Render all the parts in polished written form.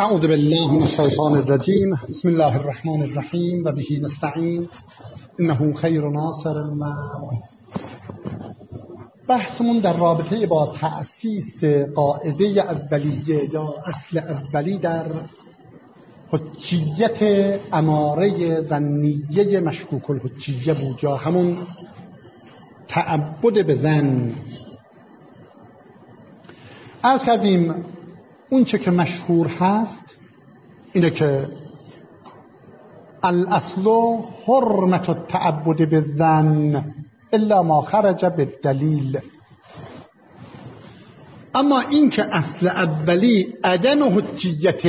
اعوذ بالله من الشیطان الرجیم بسم الله الرحمن الرحیم و به نستعین انه خیر ناصر. بحثمون در رابطه با تأسیس قاعده اولیه یا اصل اولی در حجیت اماره ظنیه مشکوک الحجیه بود یا همون تعبد به ظن. عرض کردیم اون چه که مشهور هست اینه که الاصل حرمت التعبد بالظن الا ما خرج بالدلیل. اما این که اصل اولی عدم حجیت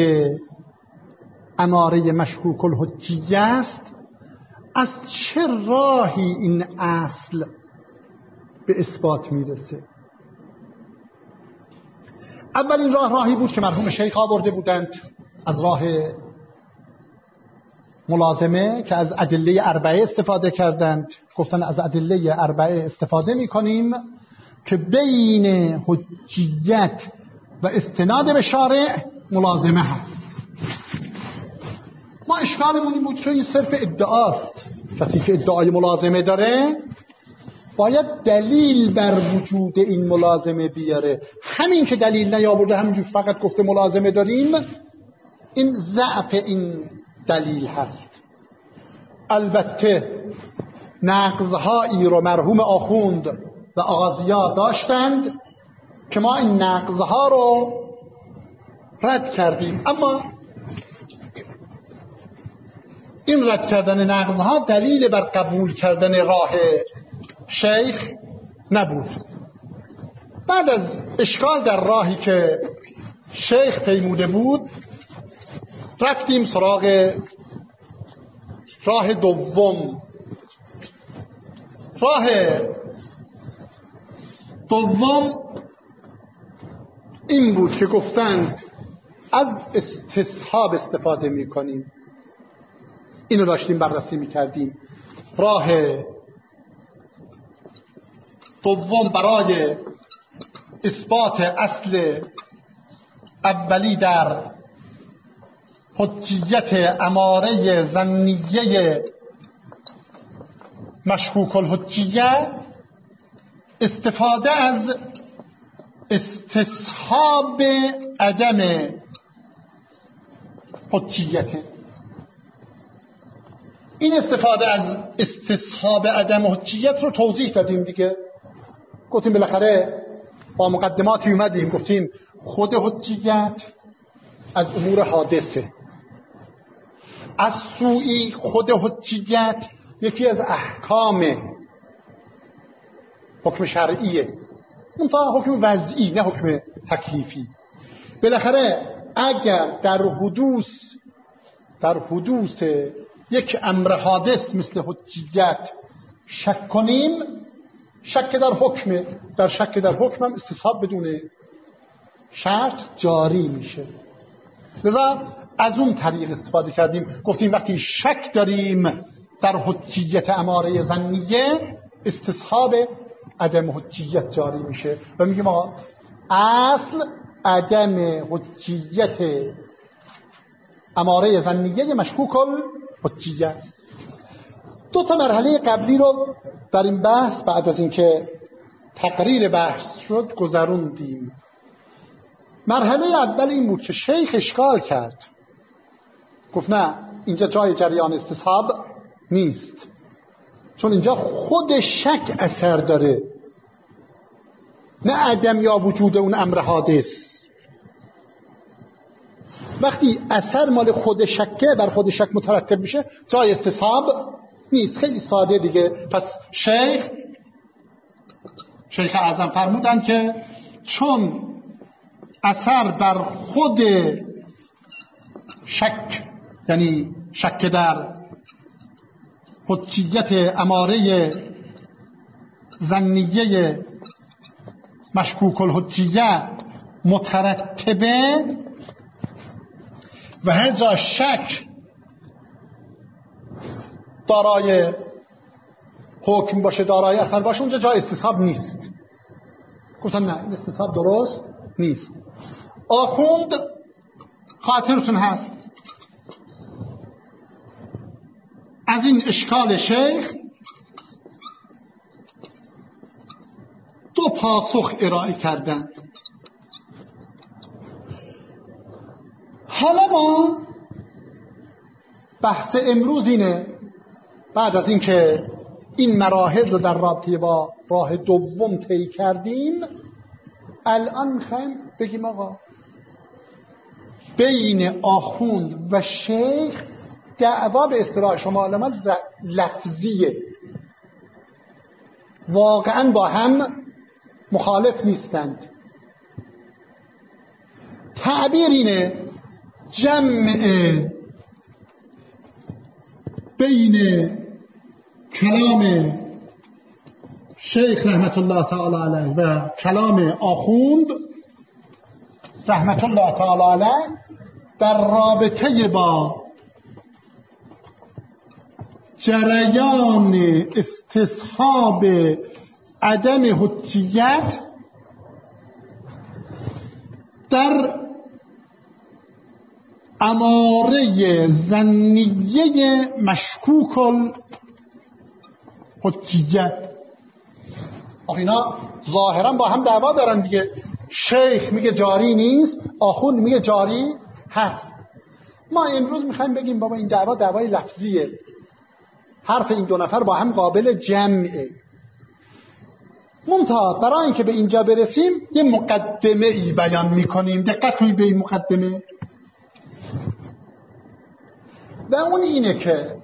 اماره مشکوک الحجیه است، از چه راهی این اصل به اثبات میرسه؟ اولین راهی بود که مرحوم شیخ آورده بودند از راه ملازمه که از ادله اربعه استفاده کردند. گفتن از ادله اربعه استفاده میکنیم که بین حجیت و استناد به شارع ملازمه هست. ما اشکالمون این بود که این صرف ادعاست. کسی که ادعای ملازمه داره باید دلیل بر وجود این ملازمه بیاره. همین که دلیل نیاورده، همینجور فقط گفته ملازمه داریم، این ضعف این دلیل هست. البته نقضهایی رو مرحوم آخوند و آغازیا داشتند که ما این نقضها رو رد کردیم، اما این رد کردن نقضها دلیل بر قبول کردن راه شیخ نبود. بعد از اشکال در راهی که شیخ پیموده بود، رفتیم سراغ راه دوم. راه دوم این بود که گفتند از استصحاب استفاده میکنیم. اینو داشتیم بررسی میکردیم. راه دوم برای اثبات اصل اولی در حجیت اماره ظنیه مشکوک الحجیه استفاده از استصحاب عدم حجیت. این استفاده از استصحاب عدم حجیت رو توضیح دادیم دیگه. گفتیم بالاخره با مقدماتی اومدیم، گفتیم خود حجیت از امور حادثه، از سوی خود حجیت یکی از احکام حکم شرعیه، منتها حکم وضعی نه حکم تکلیفی. بالاخره اگر در حدوث یک امر حادث مثل حجیت شک کنیم، شک در حکم، در شک در حکم هم استصحاب بدون شرط جاری میشه. لذا از اون طریق استفاده کردیم. گفتیم وقتی شک داریم در حجیت اماره ظنیه، استصحاب عدم حجیت جاری میشه و میگیم آقا اصل عدم حجیت اماره ظنیه مشکوک الحجیه است. دو تا مرحله قبلی رو در این بحث بعد از اینکه تقریر بحث شد گذروندیم. مرحله اول این بود که شیخ اشکال کرد، گفت نه اینجا جای جریان استصحاب نیست، چون اینجا خود شک اثر داره، نه عدم یا وجود اون امر حادث. وقتی اثر مال خود شکه، بر خود شک مترتب میشه، جای استصحاب نیست. خیلی ساده دیگه. پس شیخ اعظم فرمودن که چون اثر بر خود شک، یعنی شک در حجیت اماره ظنیه مشکوک الحجیه مترتبه و هر جا شک دارای حکم باشه، دارای اثر باشه، اونجا جای استصحاب نیست. گفتن نه این استصحاب درست نیست. آخوند خاطرتون هست از این اشکال شیخ دو پاسخ ارائه کردن. حالا ما بحث امروز اینه، بعد از اینکه این مراحل رو در رابطه با راه دوم طی کردیم، الان میخوایم بگیم آقا بین آخوند و شیخ دعوا به اصطلاح شما علما لفظیه، واقعا با هم مخالف نیستند. تعبیر اینه جمع بین کلام شیخ رحمت الله تعالی علیه و کلام آخوند رحمت الله تعالی علیه در رابطه با جریان استصحاب عدم حجیت در اماره ظنیه مشکوک الحجیت. اینا ظاهرا با هم دعوا دارن دیگه. شیخ میگه جاری نیست، آخوند میگه جاری هست. ما امروز میخوایم بگیم بابا این دعوا دعوای لفظیه، حرف این دو نفر با هم قابل جمعه. منتها برای اینکه به اینجا برسیم یه مقدمه ای بیان میکنیم. دقت کنید به این مقدمه، و اون اینه که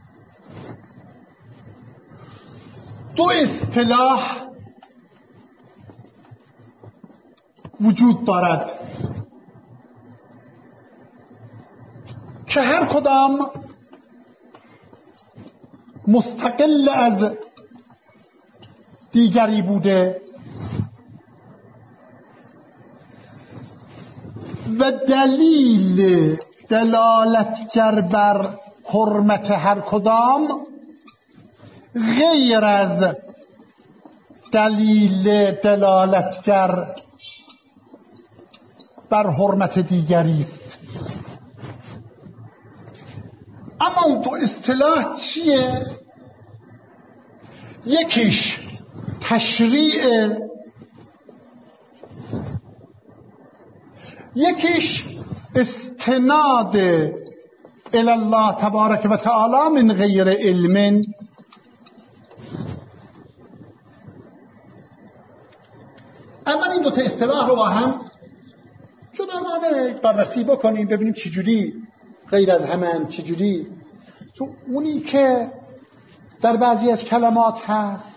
دو اصطلاح وجود دارد که هر کدام مستقل از دیگری بوده و دلیل دلالتگر بر حرمت هر کدام غیر از دلیل دلالتگر بر حرمت دیگری است. اما اون دو اصطلاح چیه؟ یکیش تشریع، یکیش استناد الی الله تبارک و تعالی من غیر علم. اما این دو تا اصطلاح رو با هم جداگانه بررسی بکنیم ببینیم چجوری غیر از همن، چجوری تو اونی که در بعضی از کلمات هست.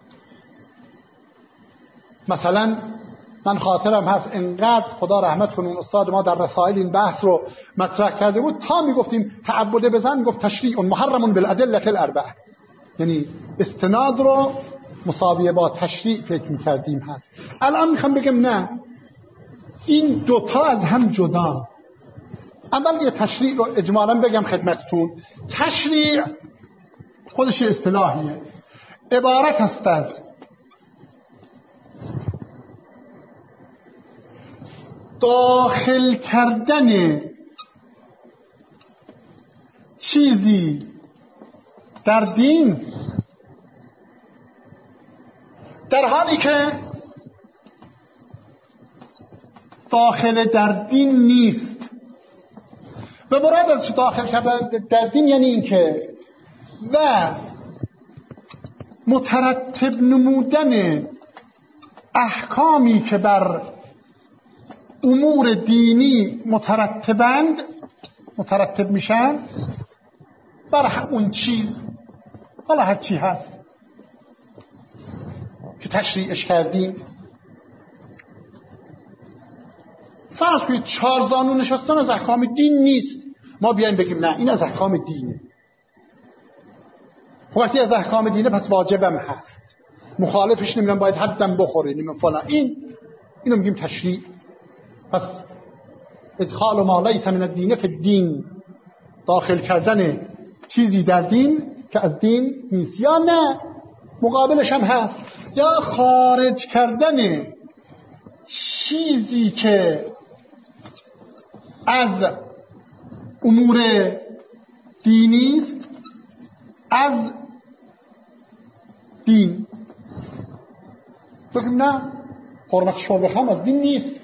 مثلا من خاطرم هست انقدر خدا رحمت کنه اون استاد ما در رسائل این بحث رو مطرح کرده بود تا میگفتیم تعبد بزن گفت تشریع محرم بالادله الاربعه، یعنی استناد رو مساویه با تشریع فکر میکردیم هست. الان میخوام بگم نه، این دوتا از هم جدا. اول یه تشریع رو اجمالا بگم خدمتتون. تشریع خودش اصطلاحیه، عبارت است از داخل کردن چیزی در دین در حالی که داخل در دین نیست. و مراد از داخل کردن در دین یعنی این که و مترتب نمودن احکامی که بر امور دینی مترتب میشن بر اون چیز، حالا هر چی هست که تشریعش کردیم. فرض کنید 4 زانو نشستن از احکام دین نیست، ما بیایم بگیم نه این از احکام دینه. وقتی از احکام دینه پس واجبم هست، مخالفش نمیدونم باید حدم بخوره نمیدونم فلان، اینو میگیم تشریع. پس ادخال ما لیس من الدین فی الدین، داخل کردن چیزی در دین که از دین نیست. یا نه مقابلش هم هست، یا خارج کردن چیزی که از امور دینی است، از دین. بگیم نه، حرمت شرب خمر از دین نیست.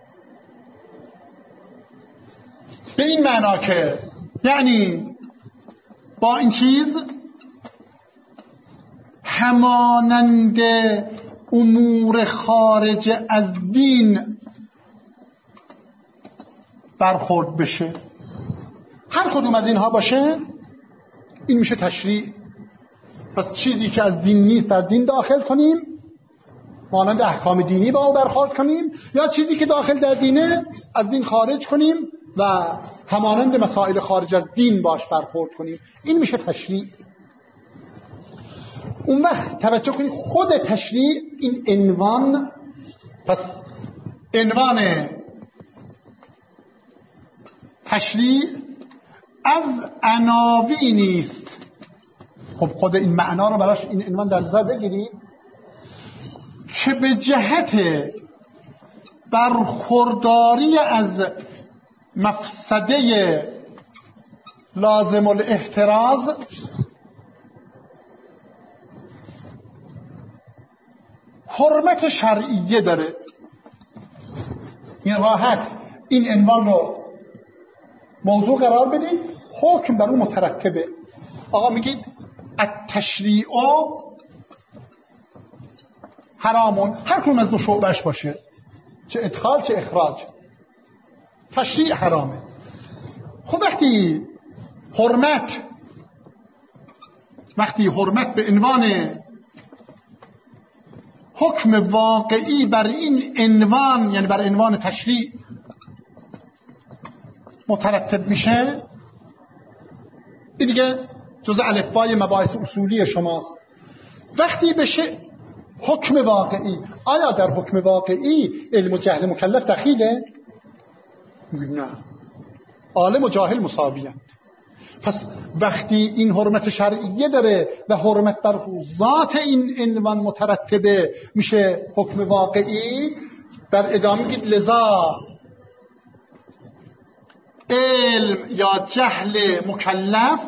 به این معنا که یعنی با این چیز همانند امور خارج از دین برخورد بشه. هر کدوم از اینها باشه این میشه تشریع. پس چیزی که از دین نیست در دین داخل کنیم، مانند احکام دینی با او برخورد کنیم، یا چیزی که داخل در دینه از دین خارج کنیم و همانند مسائل خارج از دین باش برخورد کنیم. این میشه تشریع. اون وقت توجه کنید خود تشریع این عنوان، پس عنوان تشریع از عناوینی است. خب خود این معنا رو براش این عنوان در نظر بگیرید که به جهت برخورداری از مفسده لازم الاحتراز حرمت شرعیه داره. این راحت این عنوان رو موضوع قرار بدید، حکم بر اون مترتبه. آقا میگید التشریع حرامون، هر کدوم از دو شعبش باشه، چه ادخال چه اخراج، تشریع حرامه. خب وقتی حرمت به عنوان حکم واقعی بر این عنوان، یعنی بر عنوان تشریع مترتب میشه، این دیگه جزء الفبای مباحث اصولی شماست. وقتی بشه حکم واقعی، آیا در حکم واقعی علم و جهل مکلف دخیله؟ نه، عالم و جاهل مساویند. پس وقتی این حرمت شرعیه داره و حرمت بر ذات این عنوان مترتبه، میشه حکم واقعی. در ادامه میگید لذا علم یا جهل مکلف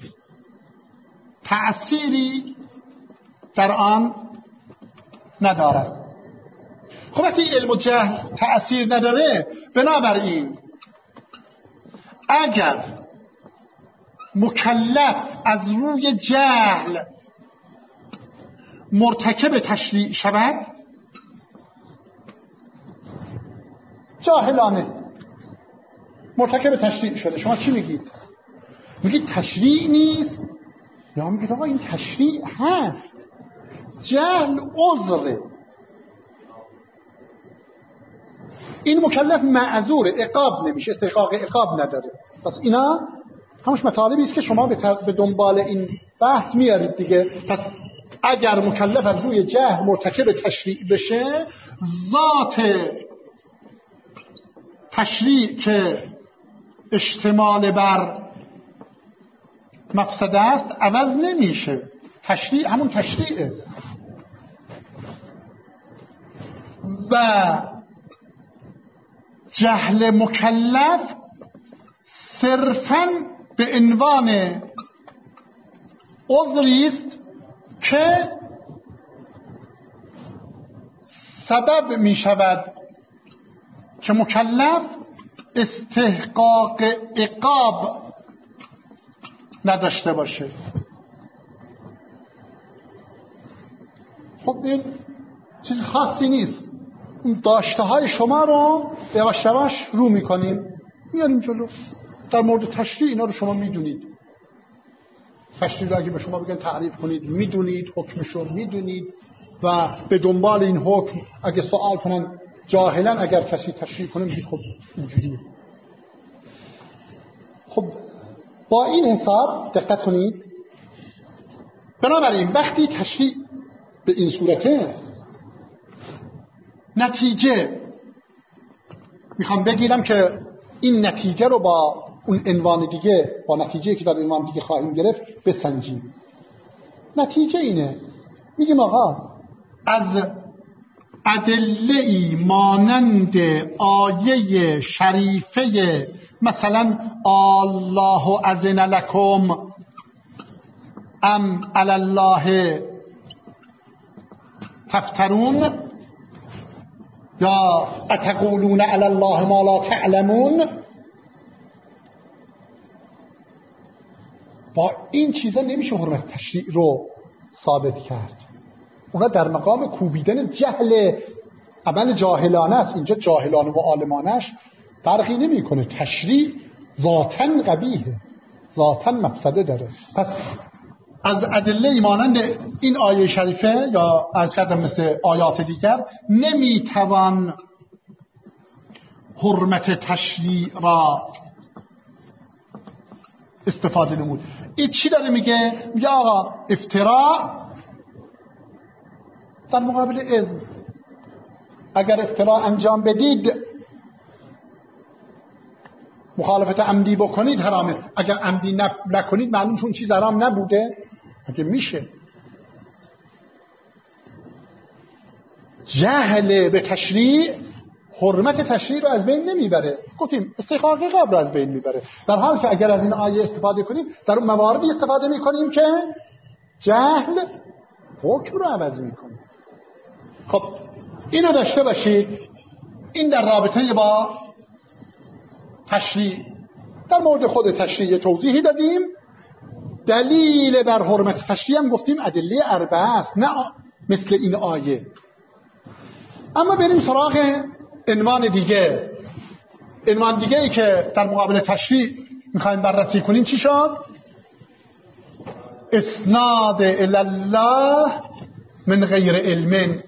تأثیری در آن ندارد. خب وقتی علم و جهل تأثیر نداره، بنابراین اگر مکلف از روی جهل مرتکب تشریع شود، جاهلانه مرتکب تشریع شده، شما چی میگید؟ میگید تشریع نیست، یا میگید آقا این تشریع هست، جهل عذره، این مکلف معذور، عقاب نمیشه، استحقاق عقاب نداره. پس اینا همش مطالبی است که شما به دنبال این بحث میارید دیگه. پس اگر مکلف از روی جهل مرتکب تشریع بشه، ذات تشریع که اشتمال بر مفسده است عوض نمیشه. تشریع همون تشریعه و جهل مکلف صرفاً به عنوان عذری است که سبب می شود که مکلف استحقاق عقاب نداشته باشه. خب این چیز خاصی نیست، اون داشته های شما رو یواش یواش رو میکنیم میاریم جلو. در مورد تشریع اینا رو شما میدونید، تشریع رو اگه به شما بگن تعریف کنید میدونید، حکمش رو میدونید و به دنبال این حکم اگه سوال کنن جاهلا اگر کسی تشریع کنه میگید خب اینجوریه. خب با این حساب دقت کنید، بنابراین وقتی تشریع به این صورته، نتیجه میخوام بگیرم که این نتیجه رو با اون عنوان دیگه، با نتیجه که در عنوان دیگه خواهیم گرفت بسنجیم. نتیجه اینه، میگیم آقا از ادله‌ای مانند آیه شریفه مثلا الله اذن لکم ام علی الله تفترون یا اتقولون علی الله ما لا تعلمون. با این چیزا نمیشه حرمت تشریع رو ثابت کرد. اونا در مقام کوبیدن جهل، عمل جاهلانه است. اینجا جاهلانه و عالمانش فرقی نمیکنه. تشریع ذاتاً قبیحه، ذاتاً مفسده داره. پس از ادله مانند این آیه شریفه یا عرض کردم مثل آیات دیگر نمیتوان حرمت تشریع را استفاده نمود. این چی داره میگه؟ میگه آقا افتراء در مقابل اذن، اگر افتراء انجام بدید مخالفت عمدی بکنید حرامه، اگر عمدی نکنید معلوم چون چیز حرام نبوده. اگه میشه جهل به تشریع حرمت تشریع رو از بین نمیبره. گفتیم استحقاق قبل رو از بین میبره، در حال که اگر از این آیه استفاده کنیم در اون مواردی استفاده میکنیم که جهل حکم رو عوض میکنه. خب اینو داشته باشید. این در رابطه با تشریع. در مورد خود تشریع توضیحی دادیم. دلیل بر حرمت تشریع هم گفتیم ادله اربعه است، نه مثل این آیه. اما بریم سراغ عنوان دیگه. عنوان دیگه ای که در مقابل تشریع میخوایم بررسی کنیم چی شد؟ اسناد الی الله من غیر علم.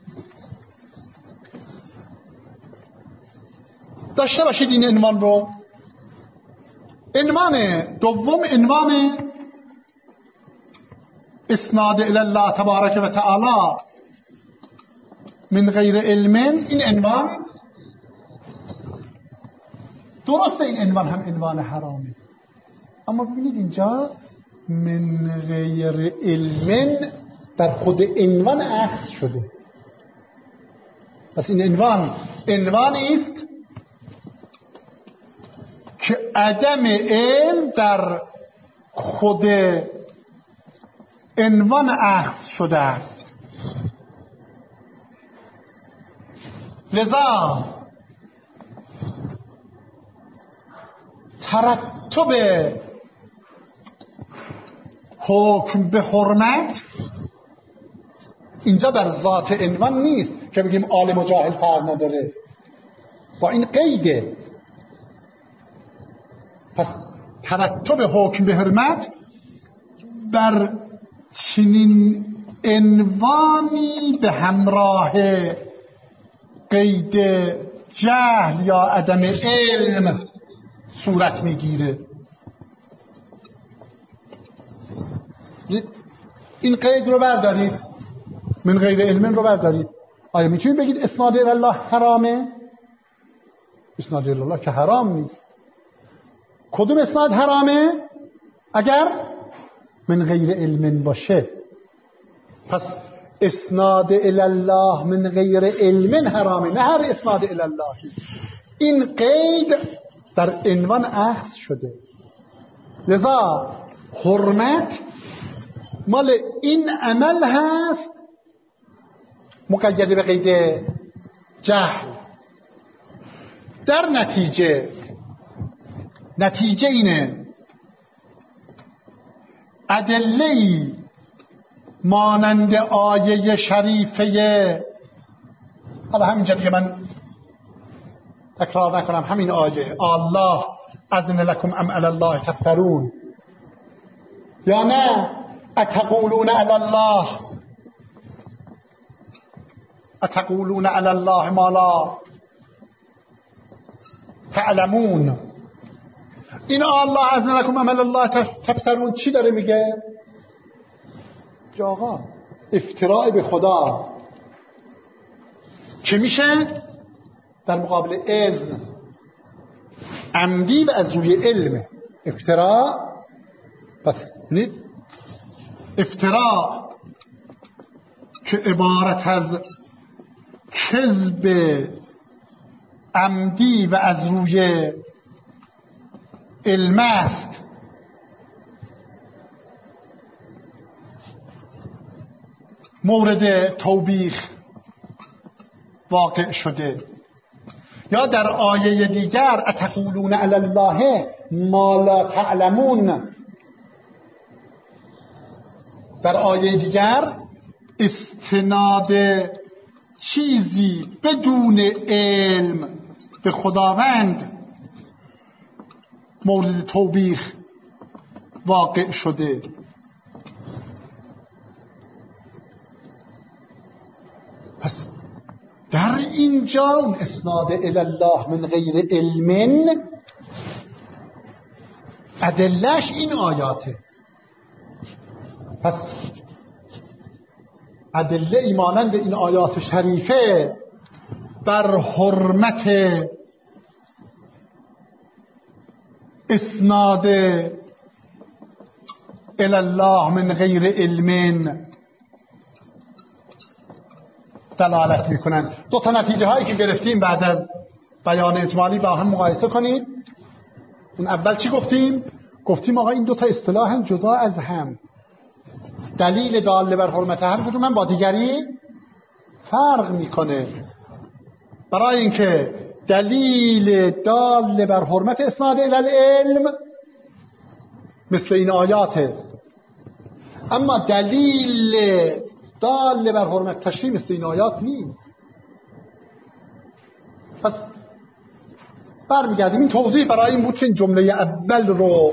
داشته باشید این عنوان رو. عنوان دوم عنوان اسناد الی الله تبارک و تعالی من غیر علم. این عنوان درسته، این عنوان هم عنوان حرامه، اما ببینید اینجا من غیر علم در خود عنوان عکس شده. پس این عنوان عنوانی است که عدم علم در خود عنوان عکس شده است. لذا ترتب حکم به حرمت اینجا در ذات عنوان نیست که بگیم عالم و جاهل فرق نداره، با این قیده. پس ترتب حکم به حرمت بر چنین عنوانی به همراه قید جهل یا عدم علم صورت میگیره. این قید رو بردارید، من غیر علم رو بردارید. آیا میتونید بگید اسناد الی الله حرامه؟ اسناد الی الله که حرام نیست. کدوم اسناد حرامه؟ اگر من غیر علم باشه. پس اسناد الی الله من غیر علم حرامه، نه هر اسناد الی الله. این قید در عنوان عکس شده. لذا حرمت مال این عمل هست مقید به قید جهل. در نتیجه اینه ادله‌ای مانند آیه شریفه، حالا همینجا دیگه من تکرار نکنم، همین آیه الله اذن لکم ام علی الله تفترون، یا نه اتقولون علی الله ما لا تعلمون. این الله اذن لکم ام علی الله تفترون چی داره میگه؟ آقا افتراء به خدا که میشه در مقابل اذن عمدی و از روی علم. افتراء پس افتراء که عبارت از کذب عمدی و از روی علم است مورد توبیخ واقع شده. یا در آیه دیگر اتقولون علی الله ما لا تعلمون، در آیه دیگر استناد چیزی بدون علم به خداوند مورد توبیخ واقع شده. پس در اینجا اون اسناد الی الله من غیر علم ادلهش این آیاته. پس ادله ایمانند این آیات شریفه بر حرمت اسناد الی الله من غیر علم دلالت میکنن. دو تا نتیجه هایی که گرفتیم بعد از بیان اجمالی با هم مقایسه کنید. اون اول چی گفتیم؟ گفتیم آقا این دو تا اصطلاح جدا از هم، دلیل داله بر حرمت هر کدوم با دیگری فرق میکنه. برای اینکه دلیل داله بر حرمت اسناد الی العلم مثل این آیاته، اما دلیل داله بر حرمت تشریع مثل این آیات نیست. پس برمیگردیم این توضیح برای این بود که این جمله اول رو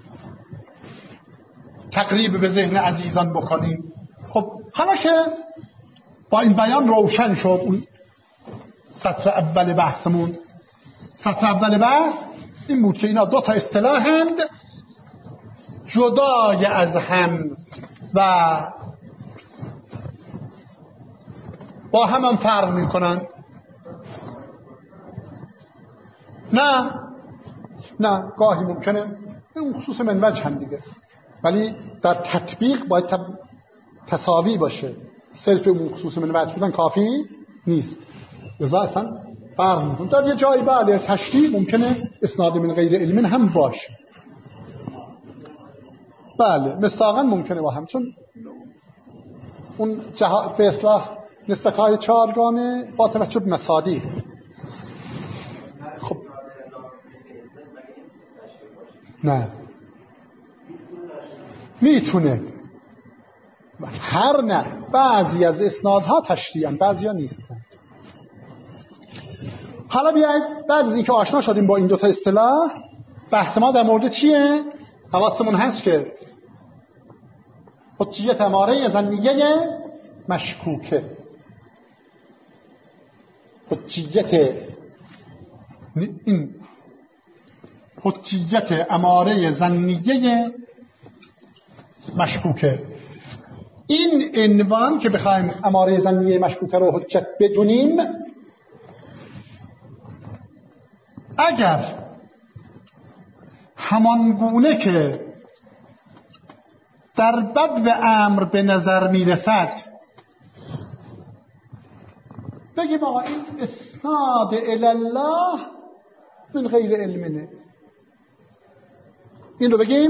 تقریب به ذهن عزیزان بکنیم. خب حالا که با این بیان روشن شد اون سطر اول بحثمون، سطر اول بحث این بود که اینا دو تا اصطلاحند جدای از هم و با هم فرق میکنن. نه گاهی ممکنه اون خصوص من وجه هم دیگه، ولی در تطبیق باید تساوی باشه. صرف اون خصوص من وجه بودن کافی نیست، لذا اصلا فرق میکنه. در یه جایی بعد تشریع ممکنه اسناد من غیر علم هم باشه، بله مستاقاً ممکنه با هم، چون اون به اصلاح نسبت‌های چارگانه با توجه به مصادیق. خب نه میتونه نه بعضی از اسنادها تشریعن بعضی ها نیستن. حالا بیایید بعد از اینکه آشنا شدیم با این دوتا اصطلاح بحث ما در مورد چیه؟ حواسمون هست که حجیت اماره ظنیه مشکوکه، حجیت اماره ظنیه مشکوکه. این عنوان که بخوایم اماره ظنیه مشکوکه رو حجت بدونیم، اگر همانگونه که در بدو امر به نظر میرسد بگیم آقا این اسناد الی الله من غیر علمه، این رو بگیم،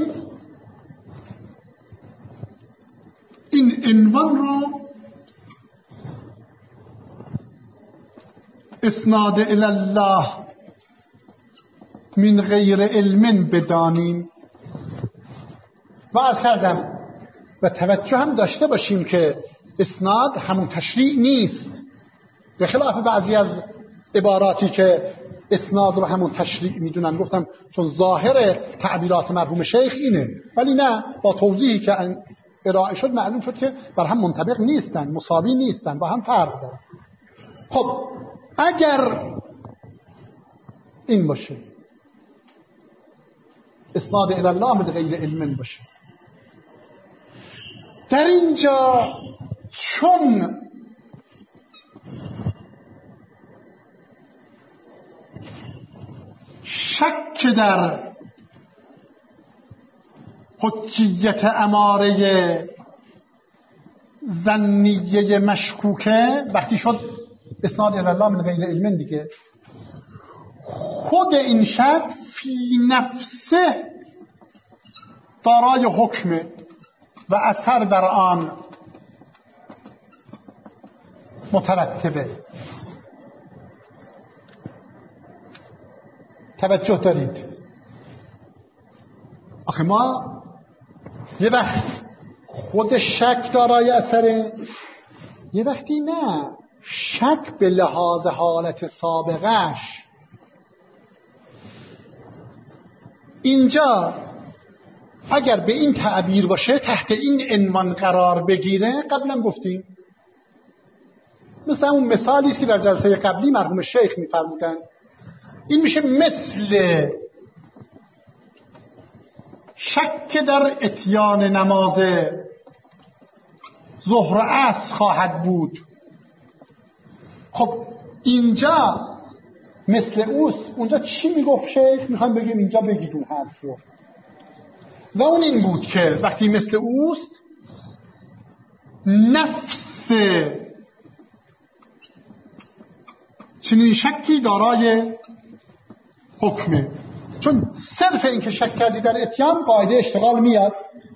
این عنوان رو اسناد الی الله من غیر علم بدانیم. و عرض کردم و توجه هم داشته باشیم که اسناد همون تشریع نیست، به خلاف بعضی از عباراتی که اسناد رو همون تشریع میدونن. گفتم چون ظاهر تعبیرات مرحوم شیخ اینه، ولی نه، با توضیحی که ارائه شد معلوم شد که بر هم منطبق نیستن، مساوی نیستن، با هم فرق دارن. خب اگر این باشه اسناد الی الله من غیر علم باشه، در اینجا چون شک در حجیت اماره ظنیه مشکوکه وقتی شد اسناد الی الله من غیر علم دیگه، خود این شک فی نفسه دارای حکمه و اثر بر آن مترتبه. توجه دارید؟ آخه ما یه وقت خود شک دارای اثره، یه وقتی نه، شک به لحاظ حالت سابقش. اینجا اگر به این تعبیر باشه تحت این عنوان قرار بگیره، قبلا گفتیم مثل اون مثالی است که در جلسه قبلی مرحوم شیخ می‌فرمودن، این میشه مثل شک در اتیان نماز ظهر و عصر خواهد بود. خب اینجا مثل اوست. اونجا چی میگفت شیخ؟ میخوام بگیم اینجا بگید اون حرف رو. و اون این بود که وقتی مثل اوست، نفس چنین شکی دارای حکمه. چون صرف این که شک کردی در اتیان قاعده اشتغال میاد،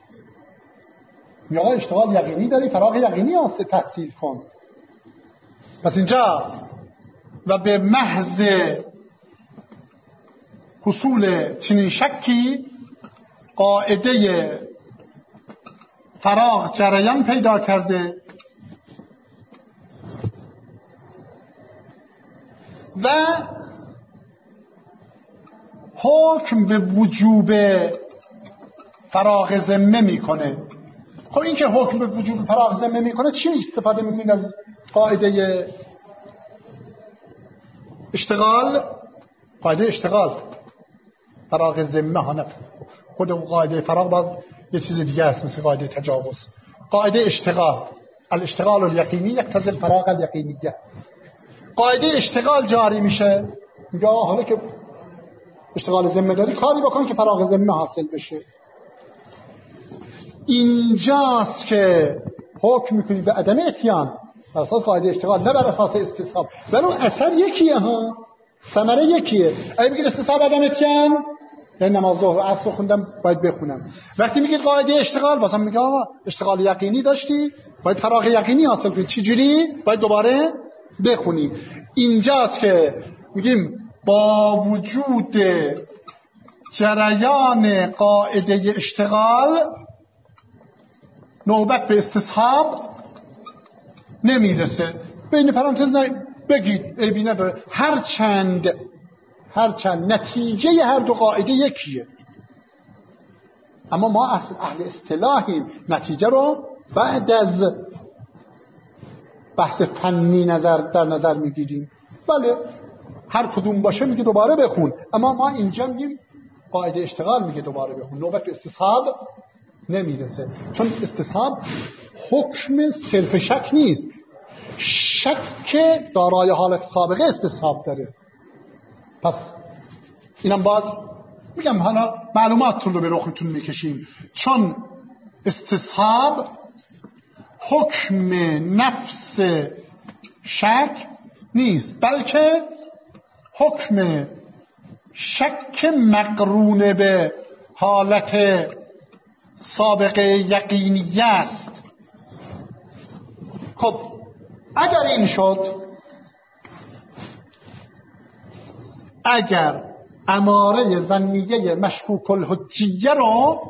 میگه اشتغال یقینی داری، فراغ یقینی هست تحصیل کن. پس اینجا و به محض حصول چنین شکی قاعده فراغ جریان پیدا کرده و حکم به وجوب فراغ ذمه میکنه. خب این که حکم به وجوب فراغ ذمه میکنه، چی استفاده میکنید از قاعده اشتغال؟ قاعده اشتغال فراغ ذمه ها، نه خود قاعده فراغ باز یه چیز دیگه است، مثل قاعده تجاوز. قاعده اشتغال، الاشتغال الیقینی یقتضی الفراغ الیقینیه. قاعده اشتغال جاری میشه، میگه حالا که اشتغال ذمه داری کاری بکن که فراغ ذمه حاصل بشه. اینجاست که حکم میکنی به عدم اتیان بر اساس قاعده اشتغال، نه بر اساس استصحاب. ولی اون اثر یکیه ها، ثمره یکیه. اگه بگید استصحاب عدم اتیان، یعنی نماز ظهر و عصر خوندم باید بخونم. وقتی میگید قاعده اشتغال، بازم میگه آقا اشتغال یقینی داشتی، باید فراغ یقینی حاصل کنی. چه جوری؟ باید دوباره بخونی. اینجاست که میگیم با وجود جریان قاعده اشتغال نوبت به استصحاب نمیرسه. بین پرانتز بگید عیبی نداره، هرچند نتیجه هر دو قاعده یکیه، اما ما اهل اصطلاحیم، نتیجه رو بعد از بحث فنی در نظر میگیریم. بله هر کدوم باشه میگه دوباره بخون، اما ما اینجا میگیم قاعده اشتغال میگه دوباره بخون، نوبت به استصحاب نمیرسه. چون استصحاب حکم صرف شک نیست، شک دارای حالت سابقه استصحاب داره. پس اینم باز میگم حالا معلوماتتون رو به رختون میکشیم، چون استصحاب حکم نفس شک نیست، بلکه حکم شک مقرون به حالت سابقه یقینی است. خب اگر این شد، اگر اماره ظنیه مشکوک الحجیه رو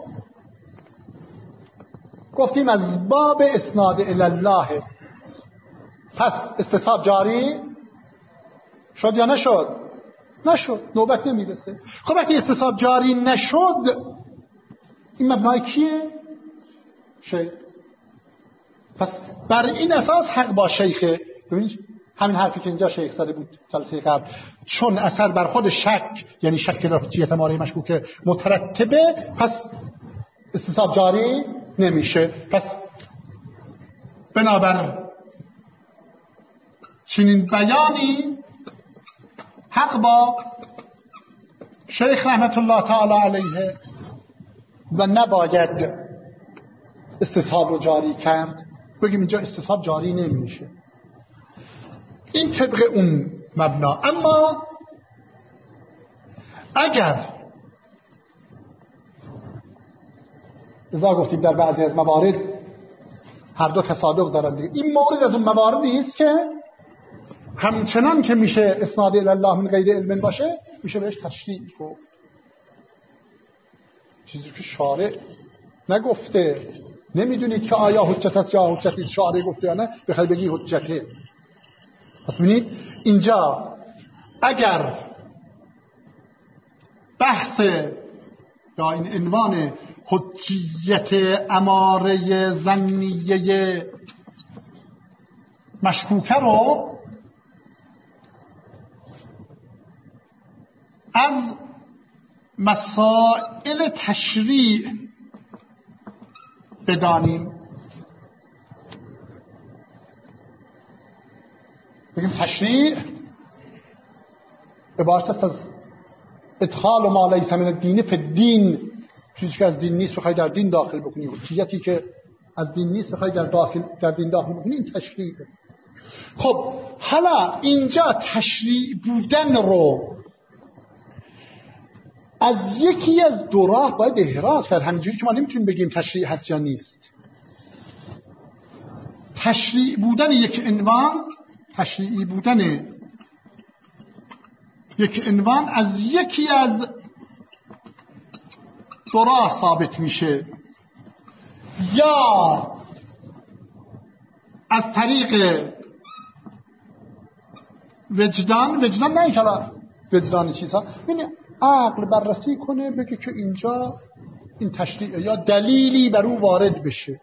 گفتیم از باب اسناد الی الله، پس استصحاب جاری شد یا نشد؟ نشد، نوبت نمیرسه. خب وقتی استصحاب جاری نشد، این مبنای کیه؟ شیخ. پس بر این اساس حق با شیخه. ببینید همین حرفی که اینجا شیخ زده بود جلسه قبل، چون اثر بر خود شک، یعنی شک رفعیت اماره مشکوک مترتبه، پس استصحاب جاری نمیشه. پس بنابر چنین بیانی حق با شیخ رحمت الله تعالی علیه و نباید استصحاب رو جاری کرد. بگیم اینجا استصحاب جاری نمیشه، این طبق اون مبنا. اما اگر ازا گفتیم در بعضی از موارد هر دو تصادق دارن دیگه. این مورد از اون مواردی است که همچنان که میشه اسناد الی الله من غیر علم باشه میشه بهش تشریع گفت. چیزی که شارع نگفته. نمیدونید که آیا حجت است یا حجتی است، شارع گفته یا نه، بخوای بگی حجته. پس ببینید اینجا اگر بحث یا این عنوان حجیت اماره ظنیه مشکوکه رو از مسائل تشریع بدانیم، بگیم تشریع عبارت است از ادخال ما لیس من الدین فی الدین، چیزی که از دین نیست بخوای در دین داخل بکنی، حجیتی که از دین نیست بخوای در دین داخل بکنی، این تشریعه. خب حالا اینجا تشریع بودن رو از یکی از دو راه باید احراز کرد. همینجوری که ما نمیتونیم بگیم تشریع هست یا نیست. تشریع بودن یک عنوان، تشریعی بودن یک عنوان از یکی از دو راه ثابت میشه، یا از طریق وجدان نه اینکه وجدان چیزها، یعنی عقل بررسی کنه بگه که اینجا این تشریع، یا دلیلی بر او وارد بشه.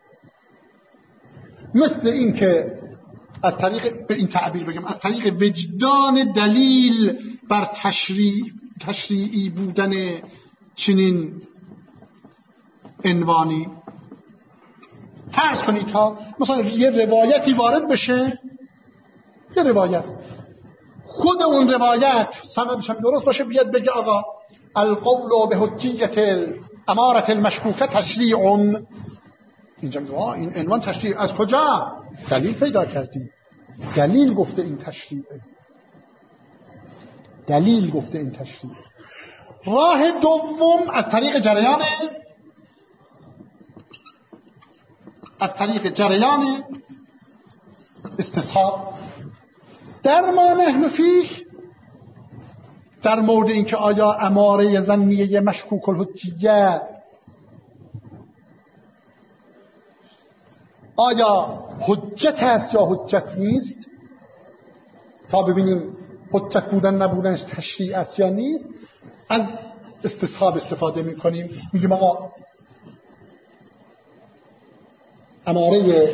مثل این که از طریق، به این تعبیر بگم، از طریق وجدان دلیل بر تشریعی بودن چنین عنوانی. فرض کنید تا مثلا یه روایتی وارد بشه، یه روایت، خود اون روایت سندش هم درست باشه، بیاد بگه آقا القول به حجیت الاماره المشکوکه تشریع. اینجا میگه این عنوان تشریع. از کجا؟ دلیل پیدا کردیم، دلیل گفته این تشریعه، دلیل گفته این تشریع. راه دوم از طریق جریان استصحاب. در ما نحن فیه، در مورد اینکه آیا اماره ظنیه مشکوک الحجیه آیا حجت است یا حجت نیست، تا ببینیم حجت بودن نبودنش تشریع است یا نیست، از استصحاب استفاده میکنیم. میگیم آقا اماره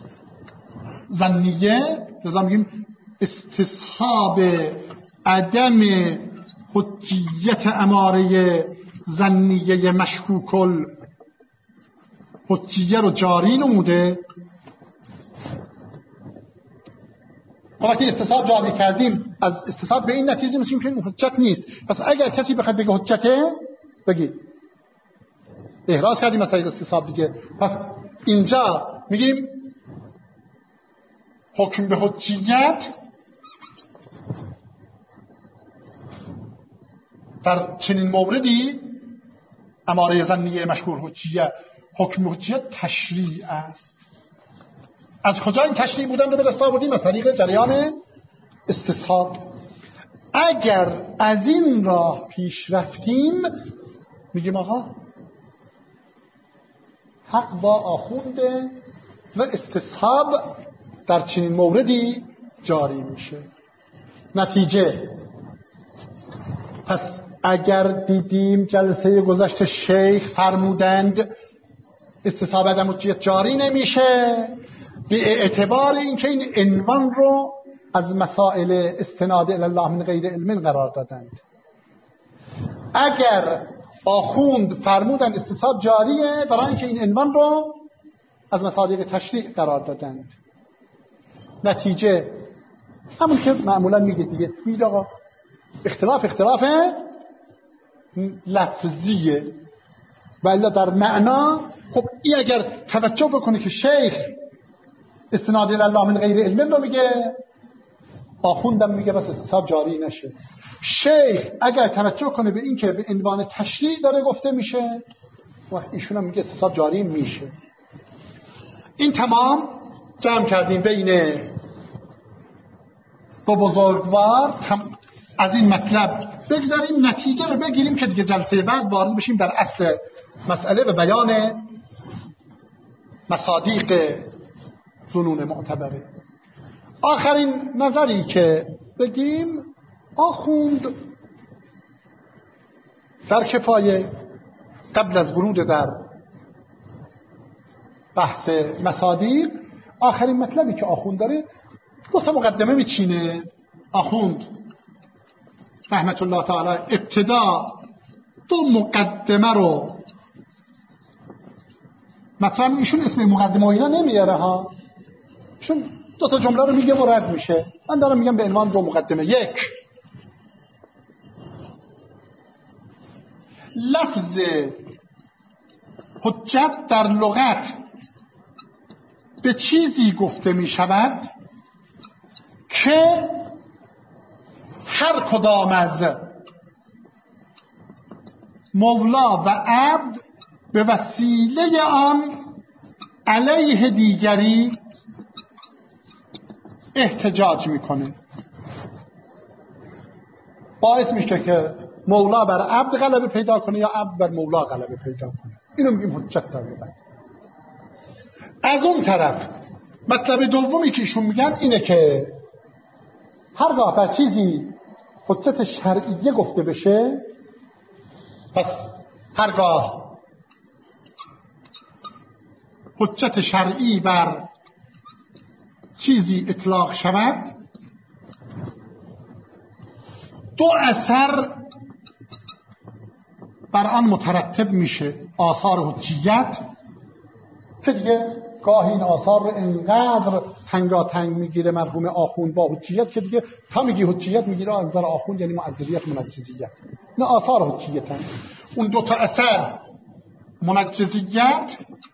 ظنیه، لذا میگیم استصحاب عدم حجیت اماره ظنیه مشکوک الحجیه رو جاری نموده. وقتی استصحاب جاری کردیم، از استصحاب به این نتیجه میرسیم که این حجت نیست. پس اگر کسی بخواد بگه حجته، بگید احراز کردیم از طریق استصحاب دیگه. پس اینجا میگیم حکم به حجیت در چنین موردی، اماره ظنیه مشکوک حجیه، حکم به حجیت تشریع است. از کجا این تشریع بودن رو به دست آوردیم؟ از طریق جریان استصحاب. اگر از این راه پیش رفتیم، میگیم آقا حق با آخونده و استصحاب در چنین موردی جاری میشه. نتیجه، پس اگر دیدیم جلسه گذشته شیخ فرمودند استصحاب عدم حجیت جاری نمیشه، به اعتبار اینکه این عنوان رو از مسائل استناد الی الله من غیر علم قرار دادند. اگر آخوند فرمودن استصحاب جاریه، برای اینکه این عنوان رو از مصادیق تشریع قرار دادند. نتیجه همون که معمولا میگه دیگه، میگه آقا اختلاف لفظیه، ولی در معنا خب این اگر توجه بکنه که شیخ استناد الی الله من غیر علم رو میگه، آخوندم میگه بس استصحاب جاری نشه. شیخ اگر توجه کنه به این که به عنوان تشریع داره گفته میشه و ایشون هم میگه استصحاب جاری میشه. این تمام جمع کردیم بین دو بزرگوار. از این مطلب بگذاریم نتیجه رو بگیریم که دیگه جلسه بعد وارد بشیم در اصل مسئله و بیان مصادیق ظنون معتبره. آخرین نظری که بگیم، آخوند در کفایه قبل از ورود در بحث مصادیق، آخرین مطلبی که آخوند داره دو تا مقدمه میچینه. آخوند رحمت الله تعالی ابتدا دو مقدمه رو مثلا ایشون اسم مقدمه اینا نمیاره ها، ایشون دو تا جمله رو میگه و رد میشه. من دارم میگم به عنوان دو مقدمه. یک، لفظ حجت در لغت به چیزی گفته می شود که هر کدام از مولا و عبد به وسیله آن علیه دیگری احتجاج میکنه، باعث میشه که مولا بر عبد غلبه پیدا کنه یا عبد بر مولا غلبه پیدا کنه. اینو میگیم حجت در لغت. از اون طرف مطلب دومی که ایشون میگن اینه که هرگاه بر چیزی حجت شرعیه گفته بشه، پس هرگاه حجت شرعی بر چیزی اطلاق شود، دو اثر بر آن مترتب میشه. آثار حجیت که دیگه گاهی این آثار رو انقدر تنگاتنگ میگیره مرحوم آخوند با حجیت که دیگه تا میگی حجیت میگیره از نظر آخوند یعنی معذریت منجزیت. نه، آثار حجیت هم. اون دو تا اثر منجزیت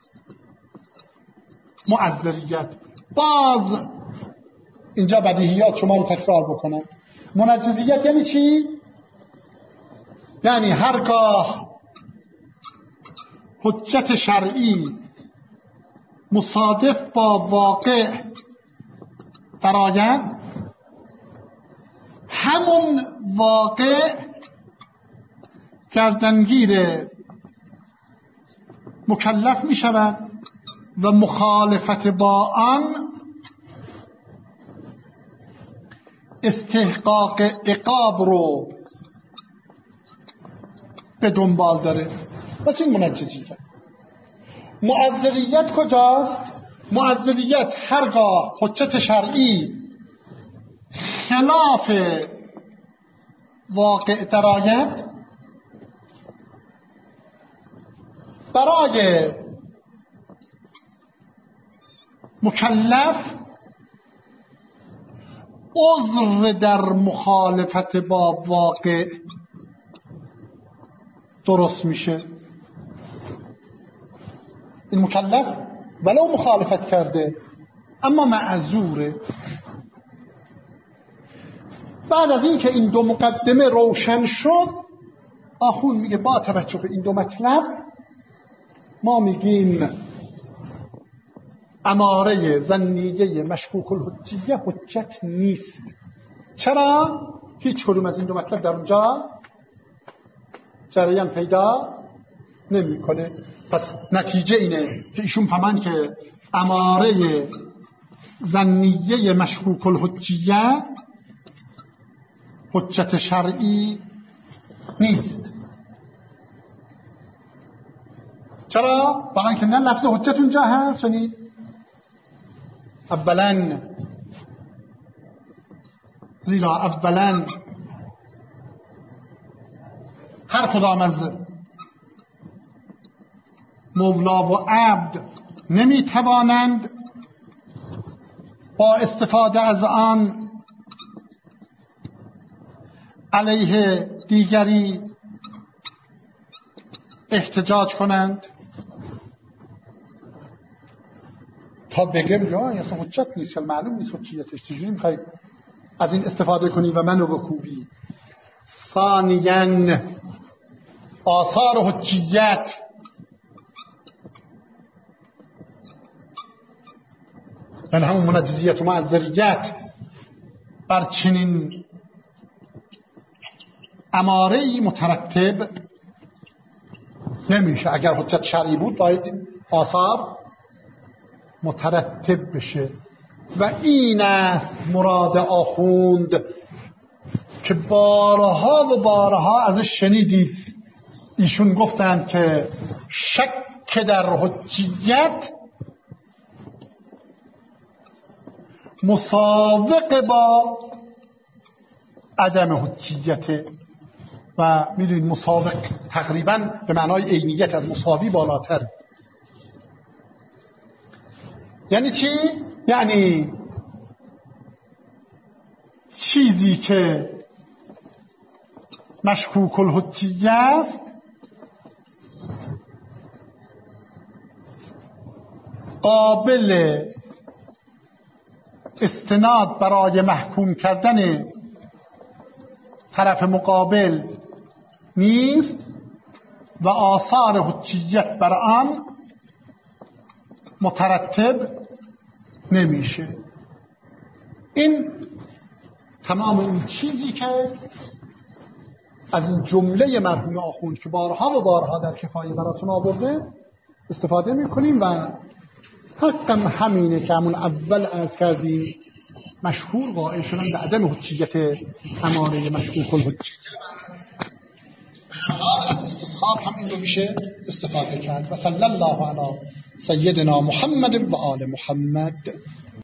معذریت. باز اینجا بدیهیات شما رو تکرار بکنم. منجزیت یعنی چی؟ یعنی هرگاه حجت شرعی مصادف با واقع درآید، همون واقع گردنگیر مکلف می شود و مخالفت با آن استحقاق عقاب رو به دنبال داره. پس این منجزیت. معذریت کجاست؟ معذریت هرگاه حجت شرعی خلاف واقع درآید، برای مکلف عذر در مخالفت با واقع درست میشه. این مکلف ولو مخالفت کرده اما معذوره. بعد از این که این دو مقدمه روشن شد، آخوند میگه با توجه به این دو مطلب ما میگیم اماره ظنیه مشکوک الحجیه حجت نیست. چرا؟ هیچ کدوم از این دو مطلب در اونجا جریان پیدا نمیکنه. پس نتیجه اینه که ایشون فهمن که اماره ظنیه مشکوک الحجیه حجت شرعی نیست. چرا؟ برای اینکه نه لفظ حجت اونجا هست، یعنی اولا هر کدام از مولا و عبد نمیتوانند با استفاده از آن علیه دیگری احتجاج کنند. تا بگم یا اصلا حجت نیست، معلوم نیست حجیتش، چجوری میخوای از این استفاده کنی و من رو بکوبی. ثانیاً آثار حجیت، یعنی همون منجزیت و معذریت بر چنین اماره‌ای مترتب نمیشه. اگر حجت شرعی بود باید آثار مترتب بشه و این است مراد آخوند که بارها و بارها ازش شنیدید. ایشون گفتند که شک در حجیت مساوق با عدم حجیت و میدونید مساوق تقریبا به معنای عینیت از مساوی بالاتر. یعنی چی؟ یعنی چیزی که مشکوک الحجیه است قابل استناد برای محکوم کردن طرف مقابل نیست و آثار حجیت بر آن مترتب نمیشه. این تمام این چیزی که از این جمله مرحوم آخوند که بارها و بارها در کفایه براتون آورده استفاده میکنیم و حقم همینه که همون اول عرض کردیم مشهور قائل شدن به عدم حجیت اماره مشکوک الحجیه و از استصحاب هم این رو میشه استفاده کرد. و صلی الله علی سیدنا محمد و آل محمد.